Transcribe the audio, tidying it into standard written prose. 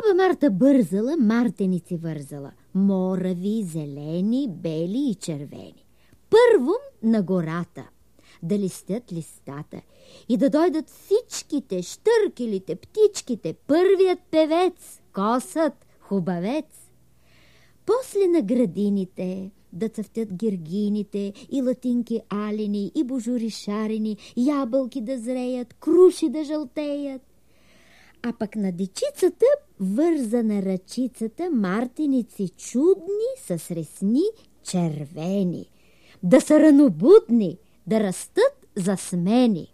Баба Марта бързала, мартеници вързала. Морави, зелени, бели и червени. Първо на гората, да листят листата и да дойдат всичките, щъркелите, птичките, първият певец, косът, хубавец. После на градините да цъфтят гергините и латинки алини и божури шарени, ябълки да зреят, круши да жълтеят. А пък на дечицата върза на ръчицата мартеници чудни с ресни червени, да са ранобудни, да растат засмени.